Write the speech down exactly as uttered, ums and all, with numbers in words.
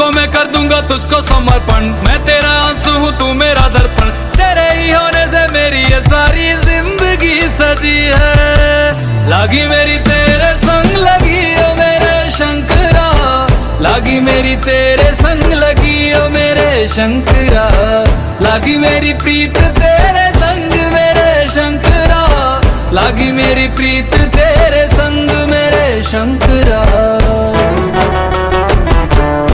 को मैं कर दूंगा तुझको समर्पण, मैं तेरा आंसू हूँ तू मेरा दर्पण, तेरे ही होने से मेरी ये सारी जिंदगी सजी है। लागी मेरी तेरे संग लगी ओ मेरे शंकरा, लागी मेरी तेरे संग लगी ओ मेरे शंकरा, लागी मेरी प्रीत तेरे संग मेरे शंकरा, लागी मेरी प्रीत तेरे संग मेरे शंकरा।